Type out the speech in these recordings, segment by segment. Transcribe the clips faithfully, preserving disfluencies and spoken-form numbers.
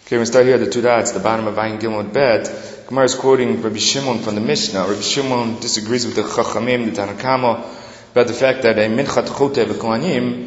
Okay, we start here at the two dots, the bottom of Ayin Gimel Bet. Gemara is quoting Rabbi Shimon from the Mishnah. Rabbi Shimon disagrees with the Chachamim, the Tanna Kama, about the fact that a Minchat Choteh V'Kohanim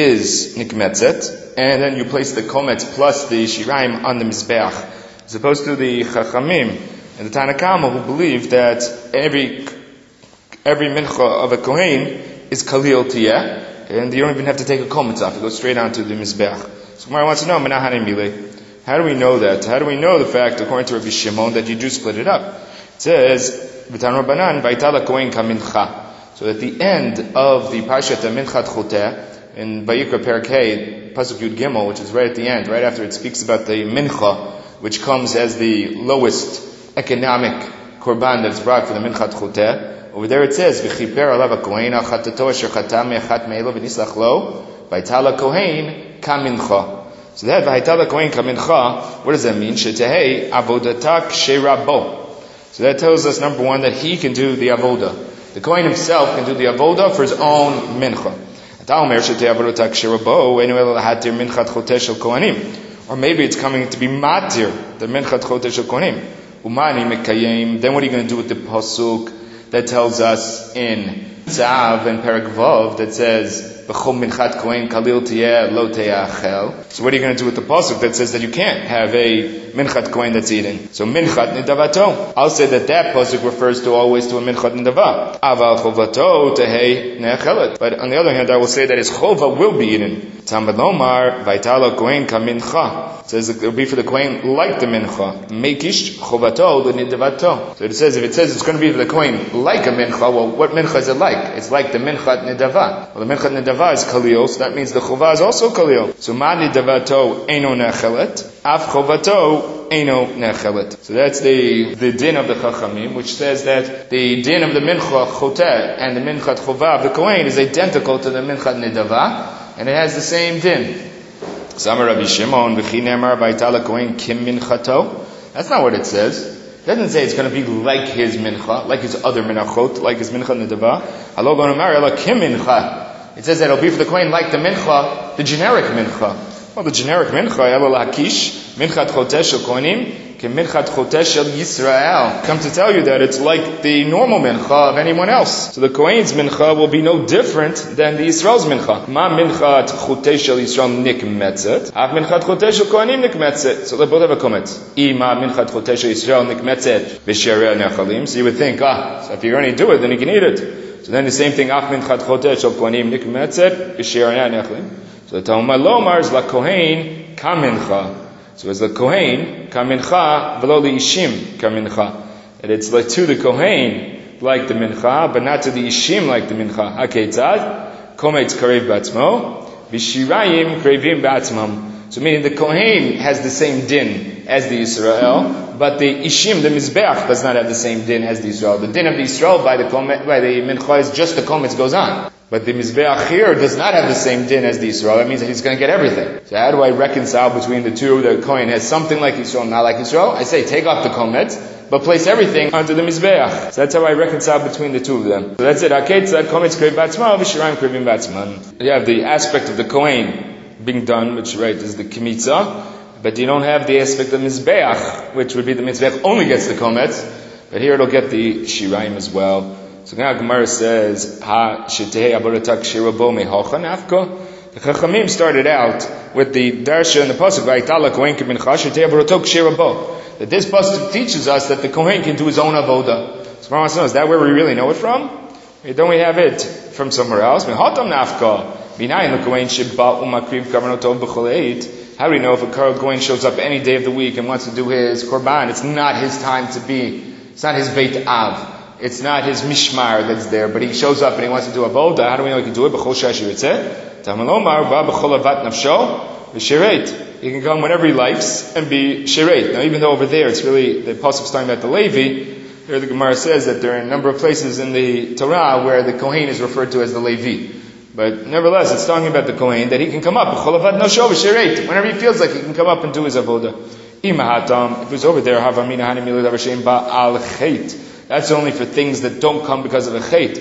is Nikmetzet, and then you place the Kometz plus the Shiraim on the Mizbeach, as opposed to the Chachamim and the Tanna Kama, who believe that every every Mincha of a Kohen is Kalil Tiyeh, and you don't even have to take a Kometz off, it goes straight onto the Mizbeach. So Gemara wants to know, Menahane Mileh. How do we know that? How do we know the fact, according to Rabbi Shimon, that you do split it up? It says, V'tan Rabbanan, V'aytala Kohen kamincha. So at the end of the Parshat Minchat Choteh, in Vayikra Perek Hey, Pasuk Yud Gimel, which is right at the end, right after it speaks about the Mincha, which comes as the lowest economic korban that's brought for the Minchat Choteh, over there it says, V'chiper alav ha-kohen al-chatato asher chatam me'achat me'elo v'nislach lo, V'aytala Kohen kamincha. So that v'haytala kohen kamincha, what does that mean? Shetehei avodatak sheirabo. So that tells us, number one, that he can do the avoda. The kohen himself can do the avoda for his omer mincha. Ataomer shetehei avodatak sheirabo enu hatir minchat choteh shel kohanim. Or maybe it's coming to be matir the minchat choteh shel kohanim. Umani mekayim. Then what are you going to do with the pasuk that tells us in Tzav and Perek Vav that says B'chol minchat kohen kalil tiyeh lo teyachel. So what are you going to do with the pasuk that says that you can't have a minchat kohen that's eating? So minchat nidavato. I'll say that that pasuk refers to always to a minchat nidava. Aval chovato tehei neachelet. But on the other hand, I will say that his chova will be eaten. Tambad lomar vaytala kohen kamincha. It says it will be for the kohen like the mincha. Mekish chovato l'nidavato. So it says, if it says it's going to be for the kohen like a mincha, well, what mincha is it like? It's like the minchat nidava. Well, the minchat nidava is kalil, so that means the chova is also kalil. So ma nidavato eino nechelet, af chovato eino nechelet. So that's the the din of the chachamim, which says that the din of the mincha choteh and the minchat chova of the kohen is identical to the minchat nidava, and it has the same din. Samar Rabbi Shimon v'chi nemar v'aytala kohen kim minchato. That's not what it says. It doesn't say it's going to be like his mincha, like his other minachot, like his mincha nidava. Halo going to marry like kim mincha. It says that it'll be for the kohen like the mincha, the generic mincha. Well, the generic mincha, elo lakish, minchat choteh shel kohanim, ke minchat choteh shel Yisrael. Come to tell you that it's like the normal mincha of anyone else. So the kohen's mincha will be no different than the Yisrael's mincha. Ma minchat choteh shel Yisrael nikmetzet, af minchat choteh shel kohanim nikmetzet. So they both have a comment. Ima minchat choteh shel Yisrael nikmetzet v'sherei nechalim. So you would think, ah, so if you're going to do it, then you can eat it. So then the same thing, af minchat choteh shel kohanim nikmetzet v'sherei nechalim. So the Talmud Lomar is la kohen kamincha. So it's the kohen kamincha v'lo liishim kamincha. And it's like to the kohen like the mincha, but not to the ishim like the mincha. Haketzad kometz karev batzmo v'shirayim karevim batzmam. So meaning the kohen has the same din as the Yisrael, but the ishim, the mizbeach, does not have the same din as the Yisrael. The din of the Yisrael by the komet, by the mincha is just the kometz goes on. But the Mizbeach here does not have the same din as the Yisrael. That means that he's going to get everything. So how do I reconcile between the two? The Kohen has something like Yisrael, not like Yisrael. I say take off the Komet, but place everything onto the Mizbeach. So that's how I reconcile between the two of them. So that's it. Haketzad Kometz Krev Batzma, V'shirayim Krevim Batzman. You have the aspect of the Kohen being done, which right is the Kemitza, but you don't have the aspect of Mizbeach, which would be the Mizbeach only gets the Kometz, but here it'll get the Shirayim as well. So now Gemara says, "Ha shetehei avodatak sheirabo mehocha nafka." The Chachamim started out with the darsha and the pasuk v'aytala kohen kamincha shetehei avodatak sheirabo. That this pasuk teaches us that the kohen can do his own avoda. So Gemara wants to know, is that where we really know it from? Don't we have it from somewhere else? Mehotam nafka b'nayin l'kohen sheba umakriv kavanotov b'chol eit. How do we know if a kohen shows up any day of the week and wants to do his korban? It's not his time to be. It's not his beit av. It's not his mishmar that's there, but he shows up and he wants to do a avoda. How do we know he can do it? B'chol she'asher yitzeh. Tamalomar ba b'chol avat nafsho v'shireit. He can come whenever he likes and be shireit. Now, even though over there it's really the pasuk's talking about the Levi, here the Gemara says that there are a number of places in the Torah where the Kohen is referred to as the Levi. But nevertheless, it's talking about the Kohen that he can come up b'chol avat nafsho v'shireit. Whenever he feels like he can come up and do his avoda. Imahatam. If it was over there, havamina hanimilud avashem ba al chet. That's only for things that don't come because of a chait.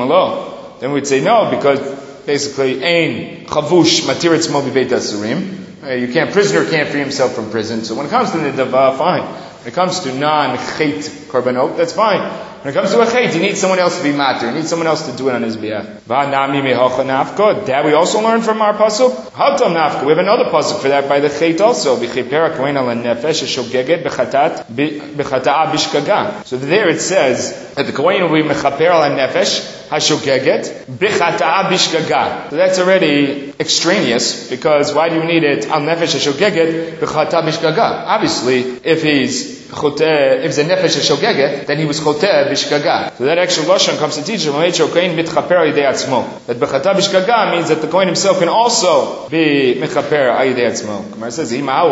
Then we'd say no, because basically, ein chavush matiritz mo b'beit asurim. Uh, you can't, prisoner can't free himself from prison. So when it comes to nidava, fine. When it comes to non-chet korbanot, that's fine. When it comes to a chet, he needs someone else to be matter. He needs someone else to do it on his behalf. That we also learn from our pasuk. Hatam nafka. We have another pasuk for that by the chet also. So there it says that the kohen will be mechaper al nefesh hashogeget b'chata'a bishgaga. So that's already extraneous, because why do you need it al nefesh hashogeget b'chata'a bishgaga? Obviously, if he's Choteh, if it's a nefesh shogege, then he was choteh bishgaga. So that extra lashon comes to teach him that bechata bishgaga means that the kohen himself can also be mechaper ayidei atzmo. Gemara says,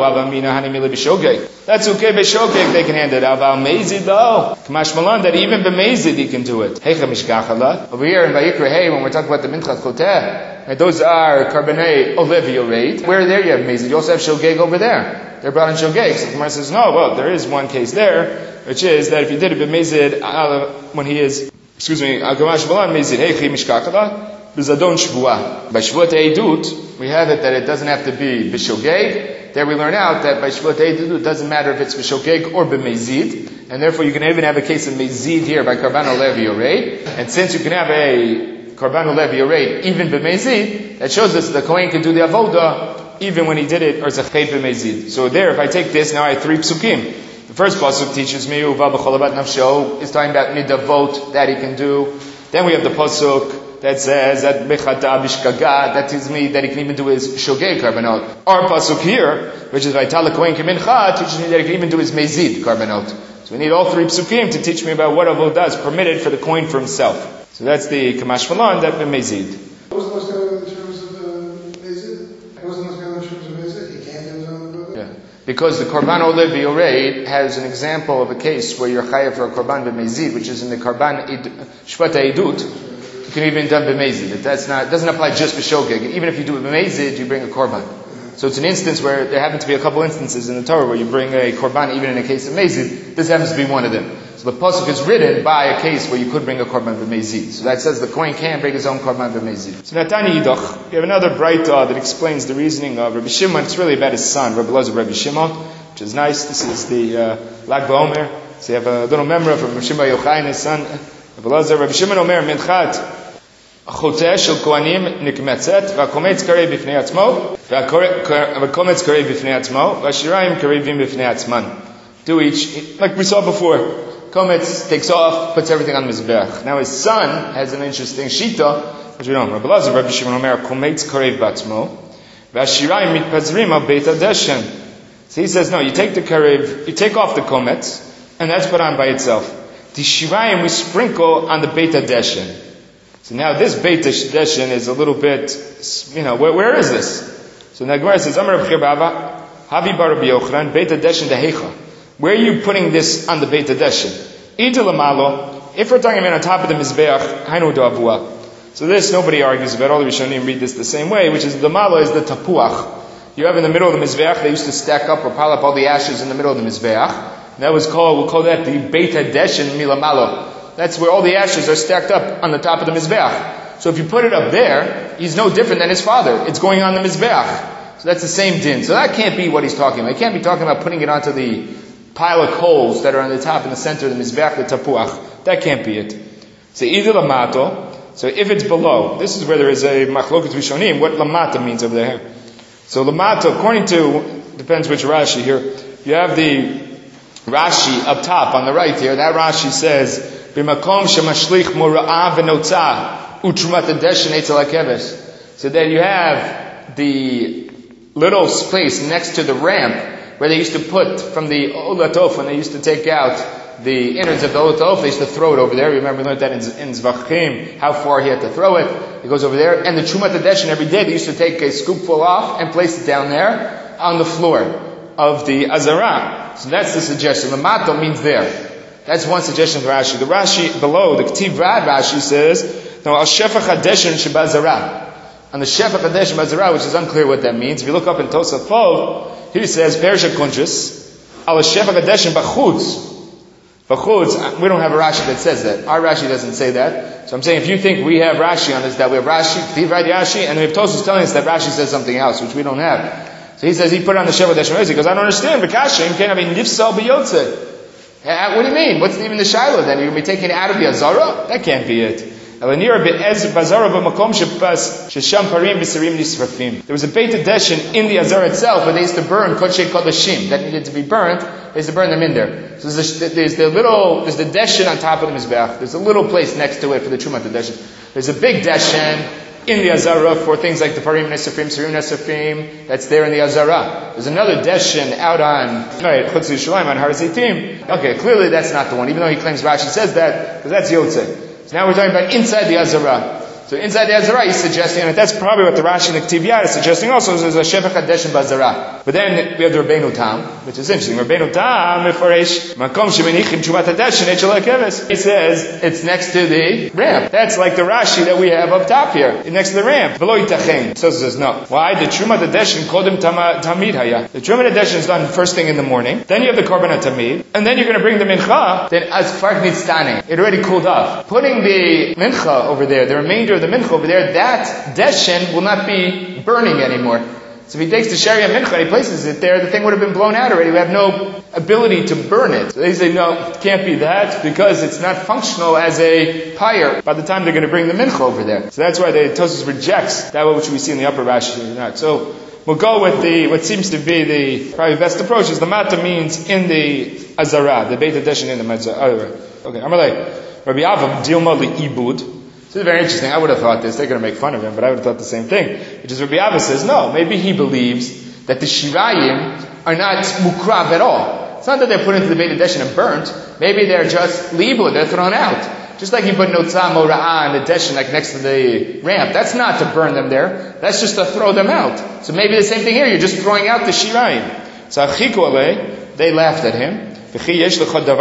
that's okay b'shogeg, they can hand it out. Aval mezid though, kamash malan, that even b'mezid he can do it. Heicha mishgachala. Over here in Vayikra Hey, when we're talking about the minchat choteh, and those are karbanei olivia rate. Where there you have mezid, you also have shogeg over there. They're brought in shogeg. So the Gemara says, no, well, there is one case there, which is that if you did it b'mezid when he is, excuse me, agamash malan mezid, heichi mishgachala, b'zadon shvua. By shvuat eidut, we have it that it doesn't have to be b'shogeg. There we learn out that by shvuat eidut, it doesn't matter if it's b'shogeg or b'mezid, and therefore you can even have a case of mezid here by karban olev yorei. And since you can have a karban olev yorei even b'mezid, that shows us the kohen can do the avoda even when he did it, or it's a chet b'mezid. So there, if I take this, now I have three psukim. The first pasuk teaches me, uva b'cholabat nafsho, is talking about nidavot that he can do. Then we have the pasuk that says that bechata bishkaga, that tells me that he can even do his shogeg karbanot. Our pasuk here, which is vaytala kohen kemincha, teaches me that he can even do his mezid karbanot. So we need all three psukim to teach me about what avodah is permitted for the kohen for himself. So that's the kamash malan, that b'mezid. What was the most going in terms of the mezid? What was the most going in terms of mezid? He can't do it on the brother? Yeah. Because the korban olev yorei has an example of a case where you're chayav for a korban b'mezid, which is in the korban shvat eidut. You can even done b'mezid. That's not, it doesn't apply just for shogeg. Even if you do it b'mezid, you bring a korban. So it's an instance where there happen to be a couple instances in the Torah where you bring a korban even in a case of mezid. This happens to be one of them. So the pasuk is written by a case where you could bring a korban b'mezid. So that says the kohen can bring his own korban b'mezid. So Natani Yidach, we have another braita that explains the reasoning of Rabbi Shimon. It's really about his son, Rabbi Elazar Rabbi Shimon, which is nice. This is the uh, Lag BaOmer. So you have a little memory from Rabbi Shimon Yochai and his son, Rabbi Elazar. Rabbi Shimon Omer, Minchat החוטא של כהנים נקמצת, והקומץ קרב בפני עצמו, והקומץ קרב בפני עצמו, והשיריים קרבים בפני עצמן. Do each, like we saw before, Kometz takes off, puts everything on Mizbech. Now his son has an interesting shita, which we don't know. Rabbi Elazar, Rabbi Shimon Omer, Kometz karev batzmo, v'ashirayim mitpazrim al beit hadeshen. So he says, no, you take the karev, you take off the Kometz, and that's put on by itself. The shirayim we sprinkle on the beit hadeshen. So now this beit hadeshen is a little bit, you know, where, where is this? So now Gemara says, Amar Reb Chibava, Havi bar Rabbi Yochanan, beit hadeshen dehecha. Where are you putting this on the beit hadeshen? If we're talking about on top of the Mizbeach, Hainu Da'avua. So this, nobody argues about. All the Rishonim read this the same way, which is the Malo is the Tapuach. You have in the middle of the Mizbeach, they used to stack up or pile up all the ashes in the middle of the Mizbeach. That was called, we'll call that the Beit HaDeshen Milamalo. That's where all the ashes are stacked up on the top of the Mizbeach. So if you put it up there, he's no different than his father. It's going on the Mizbeach. So that's the same din. So that can't be what he's talking about. He can't be talking about putting it onto the pile of coals that are on the top in the center of the Mizbeach, the Tapuach. That can't be it. So either Lamato, so if it's below, this is where there is a Machloket Rishonim, what Lamata means over there. So Lamata, according to, depends which Rashi here, you have the Rashi up top on the right here, that Rashi says, B'makom shemashlich mura'ah v'notzah utrumat hadeshen etzel hakeves. So then you have the little place next to the ramp where they used to put from the Olatof, when they used to take out the innards of the Olatof, they used to throw it over there. Remember, we learned that in, in Zvachim, how far he had to throw it. It goes over there. And the Trumat Hadeshen, every day they used to take a scoopful off and place it down there on the floor of the Azara. So that's the suggestion. The Mato means there. That's one suggestion for Rashi. The Rashi below, the Ktiv Rad Rashi says, no, Al Shefach Hadeshen Shebazara. On the Shefach Hadeshen Shebazara, which is unclear what that means. If you look up in Tosaf Pov, here he says, Perisha Kunchis, Al Shefach Hadeshen Bachutz. Bachutz, we don't have a Rashi that says that. Our Rashi doesn't say that. So I'm saying, if you think we have Rashi on this, that we have Rashi, Ktiv Rad Rashi, and we have Tosaf telling us that Rashi says something else, which we don't have. So he says he put on the Sheva Deshim. He goes, I don't understand. V'kashim can't have a nifsal b'yotze. What do you mean? What's even the shiloh then? You're going to be taking it out of the azara? That can't be it. There was a Beit Hadeshin in the Azara itself where they used to burn Kodesh Kodeshim that needed to be burnt. They used to burn them in there. So there's the, there's the little, there's the Deshin on top of the Mizbeach. There's a little place next to it for the Trumat Deshin. There's a big Deshin in the Azara for things like the Parim Nesafim, Sirim Nesafim, that's there in the Azara. There's another Deshin out on, right, Chutz Yishalayim on Har Zitim. Okay, clearly that's not the one, even though he claims Rashi says that, because that's Yotze. So now we're talking about inside the Azara. So inside the Azara, he's suggesting, and that's probably what the Rashi and the Kettiv Yad is suggesting also, is there's a Shevach Hadeshin B'Azara. But then we have the Rabbeinu Tam, which is interesting. Rabbeinu Tam, Mefaresh, Makom Shemenichim Chumat Hadeshin, Echel HaKeves. He says, it's next to the ramp. That's like the Rashi that we have up top here, next to the ramp. V'lo Yitachem. So it says, no. Why? The Chumat Hadeshin Kodem Tamid Haya. The Chumat Hadeshin is done first thing in the morning. Then you have the Korban HaTamid. And then you're going to bring the Mincha. Then as Fark Nitztane. It already cooled off. Putting the Mincha over there, the remainder of the Mincha over there, that Deshin will not be burning anymore. So if he takes the Sharia Mincha and he places it there, the thing would have been blown out already. We have no ability to burn it. So they say, no, it can't be that because it's not functional as a pyre by the time they're going to bring the Mincha over there. So that's why the Tosfos rejects that which we see in the upper Rashi. So we'll go with the, what seems to be the probably best approach is the Mata means in the Azara, the Beit Hadeshin in the Azara. Okay, Amalei. Rabbi Avam, Dilma li Ibud. This is very interesting. I would have thought this. They're going to make fun of him, but I would have thought the same thing. Which is Rabbi Abba says, no, maybe he believes that the Shirayim are not mukrav at all. It's not that they're put into the Beit Hadeshin and burnt. Maybe they're just libud, they're thrown out. Just like you put Notzah Mora'ah in the Deshin, like next to the ramp. That's not to burn them there. That's just to throw them out. So maybe the same thing here. You're just throwing out the Shirayim. So Achiku Alei, they laughed at him. Since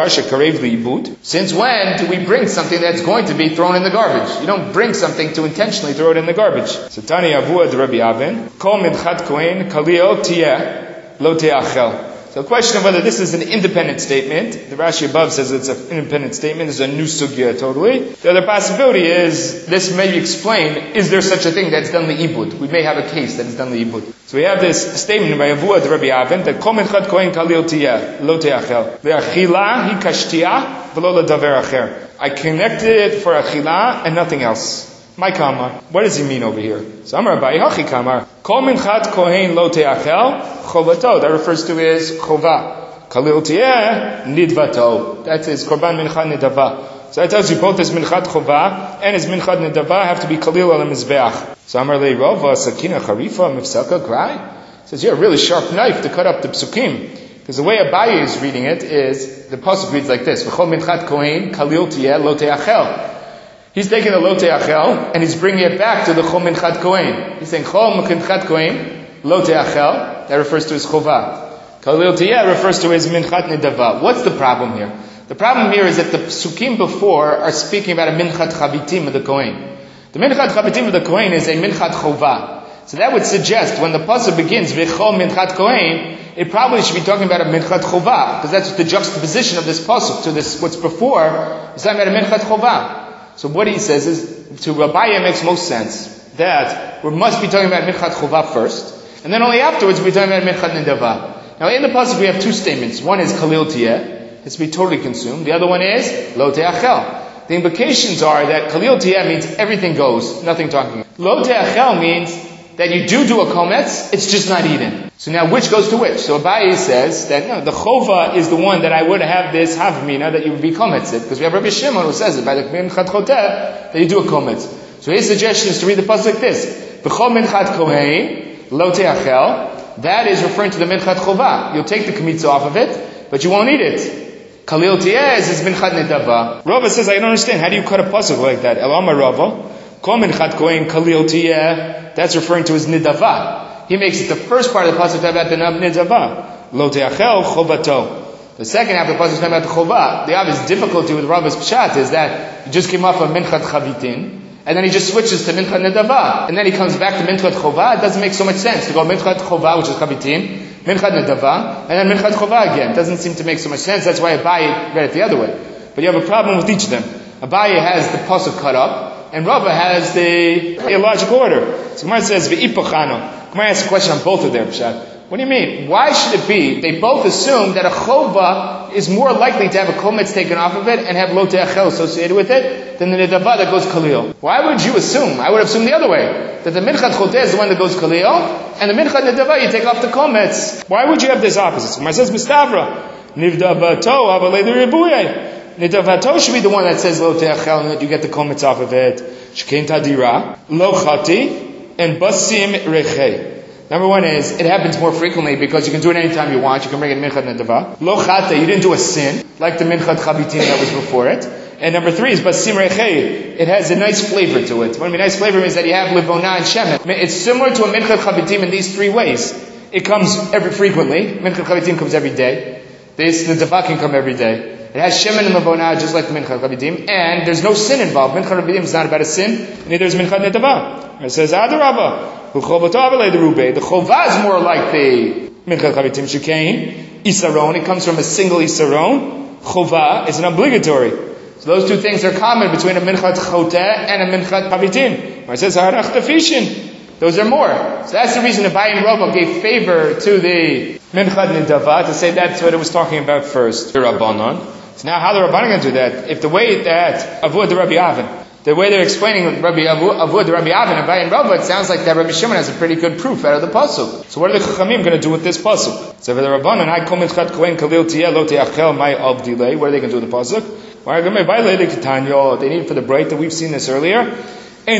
when do we bring something that's going to be thrown in the garbage? You don't bring something to intentionally throw it in the garbage. So Tani Avuad Rabbi Avin, Kol Midchat Kohen Kalio Tiyeh Lo Te'achel. So the question of whether this is an independent statement, the Rashi above says it's an independent statement, it's a new sugya totally. The other possibility is, this may explain, is there such a thing that's done li'ibud? We may have a case that is done li'ibud. So we have this statement by Avuad Rabbi Avin, that Kol Midchat Kohen Kalio Tiyeh Lo Te'achel. Ve'achila hi kashtiyah v'lo l'daver acher. I connected it for achila and nothing else. My kamar. What does he mean over here? So Amar Abaye Hachi kamar. Kol minchat kohen lo te'achel chovato. That refers to his chova. Kalil tieh nidvato. That is korban minchat nidava. So that tells you both his minchat chova and his minchat nidava have to be kalil al mizbeach. So Amar le Rova sakina charifa mifsaka krai. Says, yeah, a really sharp knife to cut up the psukim. Because the way Abaye is reading it is, the pasuk reads like this: V'chol minchat kohen kalil tieh lo te'achel. He's taking the lo te'achel and he's bringing it back to the chol minchat kohen. He's saying chol minchat kohen lo te'achel. That refers to his chova. Kalil tiyeh refers to his minchat nidava. What's the problem here? The problem here is that the psukim before are speaking about a minchat chavitim of the kohen. The minchat chavitim of the kohen is a minchat chova. So that would suggest when the pasuk begins v'chol minchat kohen, it probably should be talking about a minchat chova, because that's the juxtaposition of this pasuk to this what's before. It's talking about a minchat chova. So what he says is, to Abaye makes most sense, that we must be talking about Minchat Chova first, and then only afterwards we're talking about Minchat Nidava. Now in the pasuk we have two statements. One is Kalil Tiyeh, it's to be totally consumed. The other one is Lo Te'achel. The implications are that Kalil Tiyeh means everything goes, nothing talking. Lo Te'achel means that you do do a kometz, it's just not eaten. So now which goes to which? So Abaye says that no, the chova is the one that I would have this havmina that you would be kometzit, because we have Rabbi Shimon who says it by the minchat choteh that you do a kometz. So his suggestion is to read the pasuk like this: B'chol minchat kohen lo te'achel. That is referring to the minchat chova. You'll take the kmitza off of it, but you won't eat it. Kalil tiyeh is minchat nedava. Rava says, I don't understand. How do you cut a pasuk like that? Elama Rava, kol minchat kohen kalil tiyeh. That's referring to his nidava. He makes it the first part of the pasuk about the nidava. Lo te'achel chovato. The second half of the pasuk is about the chova. The obvious difficulty with Rava's pshat is that he just came off of minchat chavitin, and then he just switches to minchat nidava, and then he comes back to minchat chova. It doesn't make so much sense to go minchat chova, which is chavitin, minchat nidava, and then minchat chova again. It doesn't seem to make so much sense. That's why Abaye read it the other way. But you have a problem with each of them. Abaye has the pasuk cut up, and Rava has the illogical order. So Gemara says, V'ipachano. Gemara asks a question on both of their pshat. What do you mean? Why should it be? They both assume that a chova is more likely to have a kometz taken off of it and have lo te'achel associated with it than the nedava that goes kalil. Why would you assume? I would assume the other way. That the minchat choteh is the one that goes kalil, and the minchat nedava you take off the kometz. Why would you have this opposite? So it says mistavra. Nivdavato avalei l'ribuye. Nidavato should be the one that says lo te'achel and that you get the kometz off of it. Shkein tadira, lo chati, and basim rechei. Number one is, it happens more frequently because you can do it anytime you want. You can bring in minchat nedava. Lo chata, you didn't do a sin, like the minchat chabitin that was before it. And number three is basim rechei. It has a nice flavor to it. What I mean nice flavor means that you have livona and shemen. It's similar to a minchat chabitim in these three ways. It comes every frequently. Minchat chabitim comes every day. This, the nedava can come every day. It has shemen and livona just like the minchat chabitim. And there's no sin involved. Minchat chabitim is not about a sin. Neither is minchat nedava. It says, Adarabba. The chovah is more like the minchat chabitim shekain isaron. It comes from a single isaron. Chovah is an obligatory. So those two things are common between a minchat choteh and a minchat chabitim. It says harach tefishin. Those are more. So that's the reason Abaye and Rava gave favor to the minchat nedava to say that's what it was talking about first. The Rabbanon. So now how the Rabbanon going to do that? If the way that avoid the Rabbi Avin. The way they're explaining Rabbi Avud, Rabbi Avin, Abaye and Rava, it sounds like that Rabbi Shimon has a pretty good proof out of the pasuk. So what are the Chachamim going to do with this pasuk? So for the Rabbanan, I come minchat kohen kalil tiyeh lo te'achel my abdilei. What are they going to do with the pasuk? They need it for the break that we've seen this earlier. The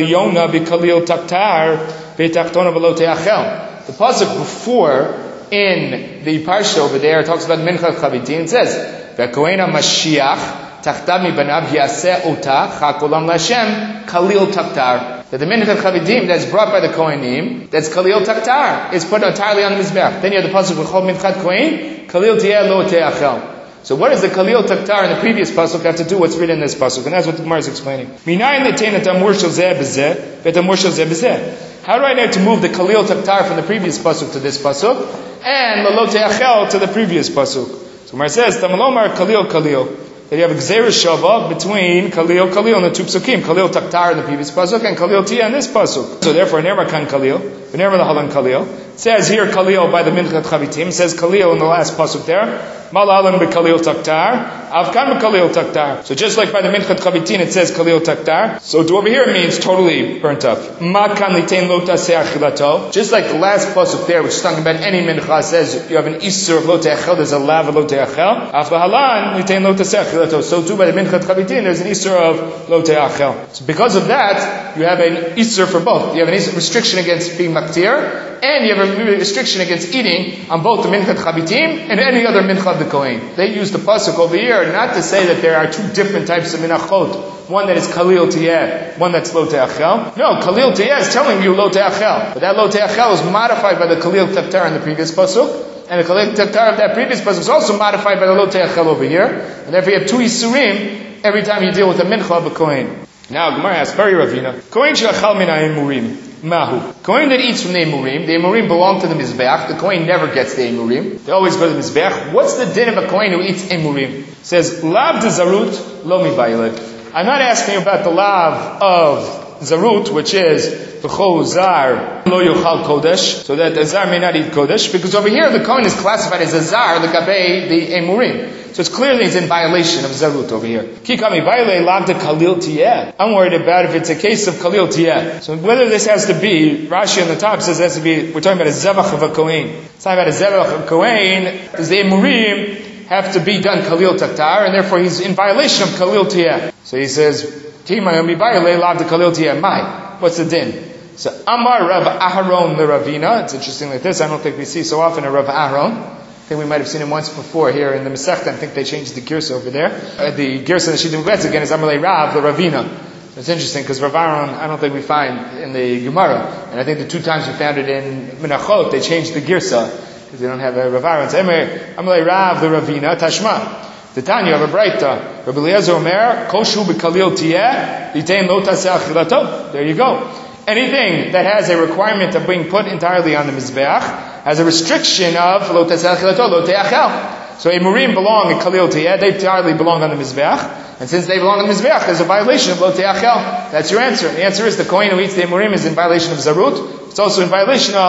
pasuk before in the parsha over there talks about minchat chabitin. It says, "V'kohen Mashiach." Tachtav mi banav yaseh ota chakolam lashem kalil taktar. That the minchat chavidim that's brought by the kohenim, that's kalil taktar, is put entirely on the mizbech. Then you have the pasuk v'chol minchat kohen kalil tiyeh lo te'achel. So what does the kalil taktar in the previous pasuk have to do what's written in this pasuk? And that's what the Gemara is explaining. Minayin letein et amur shel zeh b'zeh v'et amur shel zeh b'zeh. How do I know to move the kalil taktar from the previous pasuk to this pasuk and lo te'achel to the previous pasuk? So Gemara says tamalomar kalil kalil. That you have a gzeira shava between kalil kalil and the two psukim, kalil taktar in the previous pasuk and kalil tia in this pasuk. So therefore, never kan kalil, never lahalan kalil. It says here kalil by the minchat chavitim. It says kalil in the last pasuk there. Malahalan be kalil taktar, avkan be kalil taktar. So just like by the minchat chavitim, it says kalil taktar. So to over here it means totally burnt up. Ma kan litein lo taseh achilato. Just like the last pasuk there, which is talking about any mincha, says you have an isur of lo te'achel. There's a lav of lo te'achel. Avlahalan litein lo taseh. So too by the minchat chavitin, there's an isur of lo te'achel. So because of that, you have an isur for both. You have an restriction against being maktir, and you have a restriction against eating on both the minchat chavitim and any other mincha of the kohen. They use the pasuk over here not to say that there are two different types of minachot. One that is kalil tiyeh, one that's lo te'achel. No, kalil tiyeh is telling you lo te'achel. But that lo te'achel is modified by the kalil taktar in the previous pasuk. And the kalil taktar of that previous pasuk is also modified by the lo te'achel over here. And therefore you have two isurim every time you deal with a mincha of a kohen. Now Gemara asks, very Ravina, kohen she'achal min ha'emurim, mahu. Kohen that eats from the emurim, the emurim belong to the mizbeach. The kohen never gets the emurim. They always go to the mizbeach. What's the din of a kohen who eats emurim? It says, lav de zarut lo mibaylet. I'm not asking you about the lav of zarut, which is v'chol zar lo yochal kodesh, so that the zar may not eat kodesh, because over here the kohen is classified as a zar l'gabei the emurim. So it's clearly it's in violation of zarut over here. Kikami baile lav de kalil tiyeh. I'm worried about if it's a case of kalil tiyeh. So whether this has to be, Rashi on the top says it has to be, we're talking about a zevach of a kohen. It's talking about a zevach of a kohen, because the emurim have to be done kalil taktar, and therefore he's in violation of kalil tiyeh. So he says, Kikami baile lav de kalil tiyeh. Mai. What's the din? So Amar Rav Aharon the Ravina. It's interesting like this. I don't think we see so often a Rav Aharon. I think we might have seen him once before here in the Masechta. I think they changed the girsa over there. Uh, the girsa that she did with again is Amalei Rav, the Ravina. It's interesting because Rav Aharon, I don't think we find in the Gemara. And I think the two times we found it in Menachot, they changed the girsa because they don't have a Rav Aharon. So Amalei Rav, the Ravina, Tashma. The Tanya of a Braita. Rabbi Eliezer Omer, Koshu b'kalil tiyeh, litein lo taseh achilato. There you go. Anything that has a requirement of being put entirely on the mizbeach has a restriction of lo taseh achilato, lo te'achel. So emurim belong in kalil tiyeh, they entirely belong on the mizbeach, and since they belong on the mizbeach, there's a violation of lo te'achel. That's your answer. The answer is the kohen who eats the emurim is in violation of zarut. It's also in violation of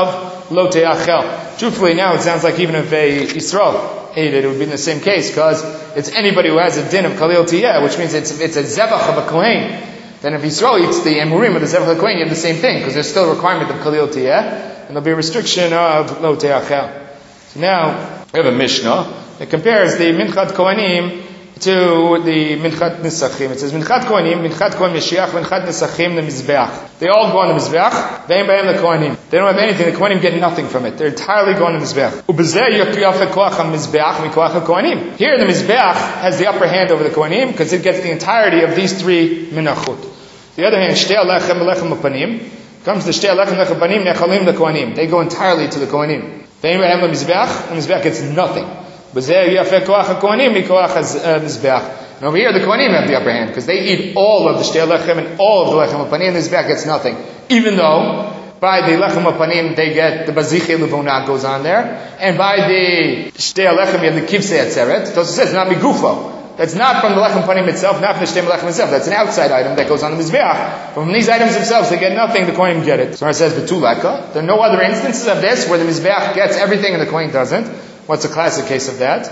lo te'achel. Truthfully, now it sounds like even if a Yisrael ate it, it would be in the same case, because it's anybody who has a din of kalil tiyeh, which means it's it's a zevach of a kohen. Then if Yisrael eats the emurim of the zevach of a kohen, you have the same thing, because there's still a requirement of kalil tiyeh, and there'll be a restriction of lo te'achel. So now we have a Mishnah that compares the minchat kohanim to the minchat nisachim. It says minchat kohanim, minchat kohen Mashiach, minchat nisachim, the mizbeach. They all go on the mizbeach. They ain't by the kohanim. They don't have anything. The kohanim get nothing from it. They're entirely going on the mizbeach. Here the mizbeach has the upper hand over the kohanim because it gets the entirety of these three minachot. The other hand, shtei alechem alechem apanim, comes the shtei alechem alechem apanim nechalim the kohanim. They go entirely to the kohanim. They ain't by the mizbeach. The mizbeach gets nothing. And over here the Kohanim have the upper hand because they eat all of the Shtei Lechem and all of the Lechem Apanim, and the Mizbeach gets nothing. Even though by the Lechem Apanim they get the Baziche Levona goes on there, and by the Shtei Lechem you have the Kivsei Atzeret. It also says not Migufo. That's not from the Lechem Apanim itself, not from the Shtei Lechem itself. That's an outside item that goes on the Mizbeach. From these items themselves they get nothing, the Kohanim get it. So it says Betuleka. There are no other instances of this where the Mizbeach gets everything and the Kohen doesn't. What's a classic case of that?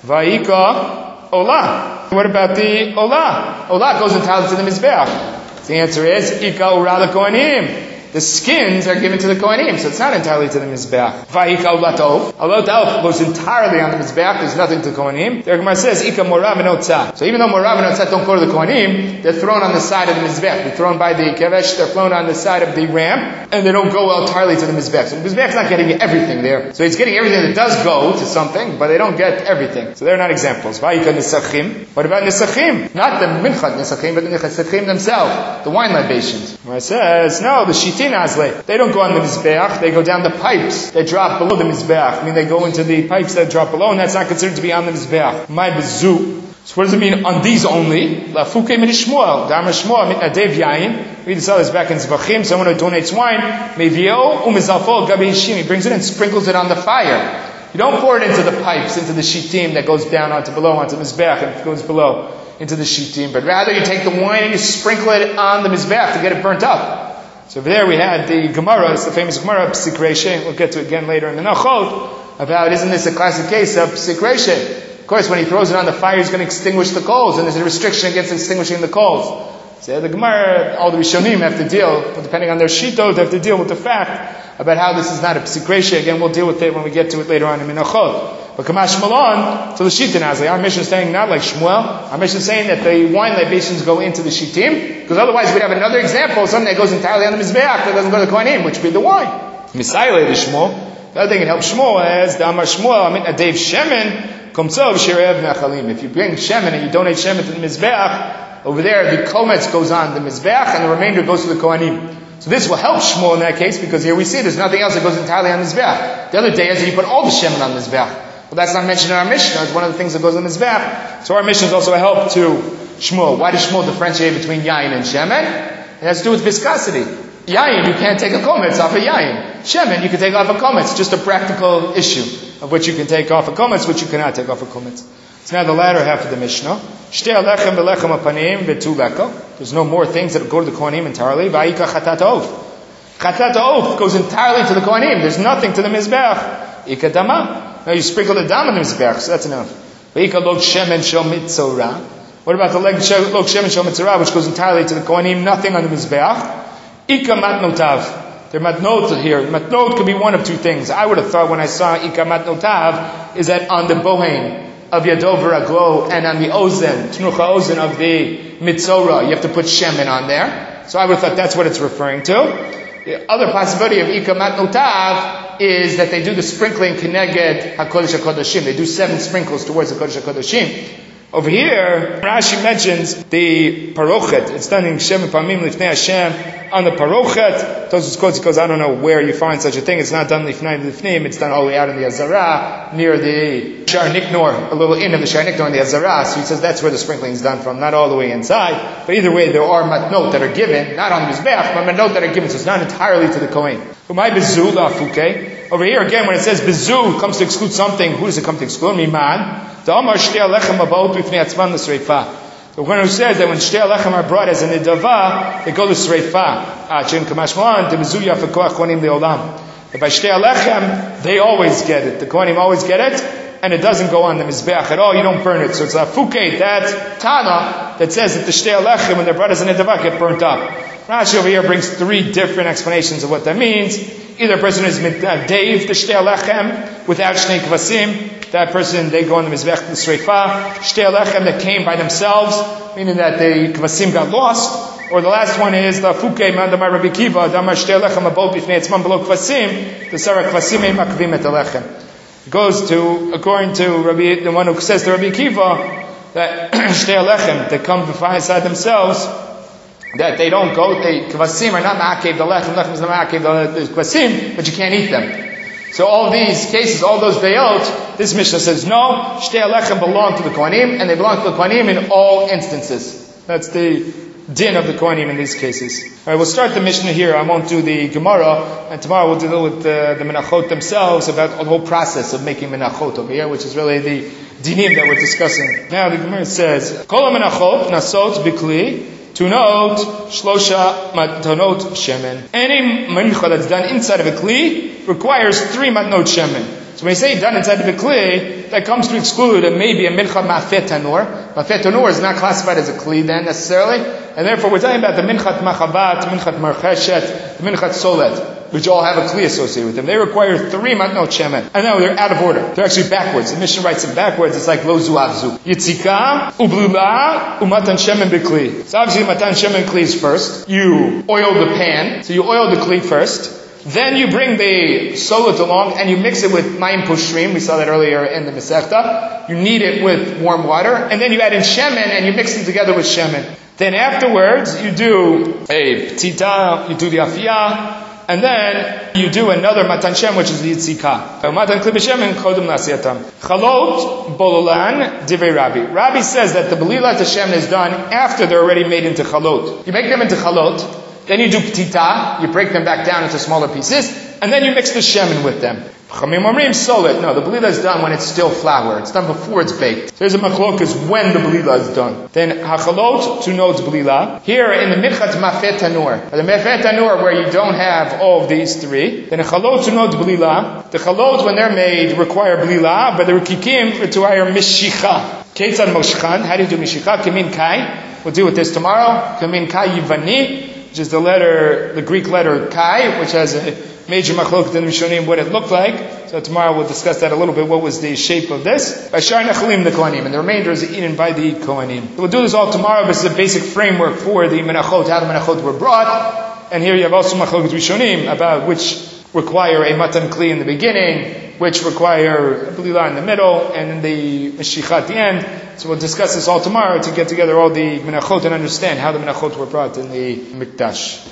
Va'ika Olah. What about the Olah? Olah goes entirely to the Mizbeach. The answer is Ika Ura Kohanim. The skins are given to the Kohanim, so it's not entirely to the Mizbeach. Va'ika Olah Tov. Olah Tov goes entirely on the Mizbeach. There's nothing to the Kohanim. The Gemara says Ika Morav and Otzah. So even though Morav and Otzah don't go to the Kohanim, they're thrown on the side of the Mizbeach. They're thrown by the Kevesh. They're thrown on the side of the ram, and they don't go entirely to the Mizbeach. So the Mizbeach's not getting everything there. So it's getting everything that does go to something, but they don't get everything. So they're not examples. Va'ika Nisachim. What about Nisachim? Not the Minchat Nisachim, but the Nisachim themselves, the wine libations. Where it says, no, the Shitin Azle. They don't go on the Mizbeach, they go down the pipes that drop below the Mizbeach. I mean, they go into the pipes that drop below, and that's not considered to be on the Mizbeach. My bezu. So what does it mean on these only? La fuke min Shmuel. Damar Shmuel mit nadev yain. We saw this back in Zvachim. Someone who donates wine, mevio umizalfo gabi hishim. He brings it and sprinkles it on the fire. You don't pour it into the pipes, into the shitim that goes down onto below, onto the Mizbeach, and it goes below into the shitim. But rather you take the wine and you sprinkle it on the Mizbeach to get it burnt up. So over there we had the Gemara, it's the famous Gemara, Psik Reishe. We'll get to it again later in the Nachot, about isn't this a classic case of Psik Reishe? Of course, when he throws it on the fire, he's going to extinguish the coals, and there's a restriction against extinguishing the coals. So the Gemara, all the Rishonim have to deal, depending on their shitot, they have to deal with the fact about how this is not a Psik Reishe. Again, we'll deal with it when we get to it later on in Menachot. But Kamash Malon, to the Shitin Azli, our mission is saying not like Shmuel, our mission is saying that the wine libations go into the Shitim, because otherwise we'd have another example of something that goes entirely on the Mizbeach that doesn't go to the Kohanim, which would be the wine. Misayle the Shmuel. The other thing that helps Shmuel is the Amar Shmuel, I mean, a Dave Shemin, Komtzov Shirev Nachalim. If you bring Shemin and you donate Shemin to the Mizbeach, over there the Kometz goes on the Mizbeach and the remainder goes to the Kohanim. So this will help Shmuel in that case, because here we see there's nothing else that goes entirely on the Mizbeach. The other day is that you put all the Shemin on the Mizbeach. Well, that's not mentioned in our Mishnah. It's one of the things that goes on the Mizbeach. So our Mishnah is also a help to Shmuel. Why does Shmuel differentiate between Yayin and Shemen? It has to do with viscosity. Yayin, you can't take a kometz off a Yayin. Shemen, you can take off a kometz. It's just a practical issue of which you can take off a kometz, which you cannot take off a kometz. So now the latter half of the Mishnah. Shtei alechem belechem apanim betu leko. There's no more things that go to the Kohanim entirely. Va'ika chatat ha'of. Chatat ha'of goes entirely to the Kohanim. There's nothing to the Mizbeach. Ika dama. Now you sprinkle the dam on the Mizbeach, so that's enough. V'ika log shemen shel mitzorah. What about the log shemen shel mitzorah, which goes entirely to the Kohanim, nothing on the Mizbeach? Ika matnotav. Their matnot here. Matnot could be one of two things. I would have thought when I saw Ika matnotav is that on the bohen of Yadover Aglo and on the ozen, Tnucha ozen of the mitzorah, you have to put shemen on there. So I would have thought that's what it's referring to. The other possibility of Ika matnotav is that they do the sprinkling Keneged HaKodesh HaKodeshim. They do seven sprinkles towards the Kodesh HaKodeshim. Over here, Rashi mentions the parochet. It's done in Shem Pamim Lifnei Hashem on the parochet. Tosus quotes because I don't know where you find such a thing. It's not done Lifnei Lifnim. It's done all the way out in the Azara near the Shar Niknor, a little inn of the Shar Niknor in the Azara. So he says that's where the sprinkling is done from, not all the way inside. But either way, there are matnot that are given, not on the Mizbeach, but matnot that are given. So it's not entirely to the Kohen. But bezu lafuke. Over here again, when it says bezu, it comes to exclude something. Who does it come to exclude? Miman. The Omar Shtei Alechem Abaot B'fnei Atzman L'Sreifah. The one who says that when Shtei Alechem are brought as a nidava, they go to Sreifah. Achin Kamash Malan, the Bezu Yafekoach Kohanim Le'olam. If by Shtei Alechem, they always get it. The Kohanim always get it, and it doesn't go on the Mizbeach at all. You don't burn it. So it's a Fukei, that Tana, that says that the Shtei Alechem, when they're brothers in Nedavah, get burnt up. Rashi over here brings three different explanations of what that means. Either a person is Dave, the Shtei Alechem, without Shnei Kvasim. That person, they go on the Mizbech to the Sreifa. Shtei Alechem that came by themselves, meaning that the Kvasim got lost. Or the last one is the Fukei Mandamar Rabbi Kiva, Damar Shtei Alechem abot b'fnei etzman below Kvasim, the Sarah Kvasim ein makvim et Alechem. It goes to, according to Rabbi, the one who says to Rabbi Kiva, that Shtei Alechem, they come beside themselves, that they don't go, they, Kvasim are not ma'akev the lechem, lechem is not ma'akev the Kvasim, but you can't eat them. So all these cases, all those bayot, this Mishnah says no, Shtei Alechem belong to the Kohanim, and they belong to the Kohanim in all instances. That's the din of the Kohanim in these cases. Alright, we'll start the Mishnah here. I won't do the Gemara, and tomorrow we'll deal with the, the Menachot themselves, about the whole process of making Menachot over here, which is really the dinim that we're discussing. Now the Gemara says, Kol Menachot nasot bikli, to note, shlosha matanot shemen. Any mincha that's done inside of a kli requires three matnot shemen. So when you say done inside of a kli, that comes to exclude and maybe a mincha ma'afet tanur. Ma'afet tanur is not classified as a kli then necessarily, and therefore we're talking about the minchat machabat, minchat marcheshet, the minchat solet, which all have a kli associated with them. They require three matnot shemen. And now they're out of order. They're actually backwards. The Mishnah writes them backwards. It's like lo zu avzu. Yitzika, ublula, umatan shemen b'kli. So obviously matan shemen kli is first. You oil the pan. So you oil the kli first. Then you bring the solet along and you mix it with mayim pushrim. We saw that earlier in the Masechta. You knead it with warm water. And then you add in shemen and you mix them together with shemen. Then afterwards you do a ptita, you do the afiyah, and then you do another matan shem, which is the yitzika. Matan kli b'shemen kodem nasiyatam. Chalot bololan divrei Rabbi. Rabbi says that the belilat Hashem is done after they're already made into chalot. You make them into chalot, then you do ptita, you break them back down into smaller pieces, and then you mix the shemen with them. Chamim omrim solet. No, the belila is done when it's still flour. It's done before it's baked. So there's a machlokas when the belila is done. Then hachalot to note belila. Here in the minchat mafet tanur, the mafet tanur where you don't have all of these three. Then hachalot to note belila. The chalot when they're made require belila, but the rikikim require mishicha. Ketzad moshchan. How do you do mishicha? Kamin kai. We'll deal with this tomorrow. Kamin kai yivani, which is the letter, the Greek letter kai, which has a major machlok in the Rishonim, what it looked like. So tomorrow we'll discuss that a little bit, what was the shape of this. By Shar Nechalim, the Kohanim, and the remainder is eaten by the Kohanim. So we'll do this all tomorrow, but this is a basic framework for the Menachot, how the Menachot were brought. And here you have also machlok Rishonim, about which require a matan kli in the beginning, which require a belila in the middle, and then the meshicha at the end. So we'll discuss this all tomorrow to get together all the Menachot and understand how the Menachot were brought in the Mikdash.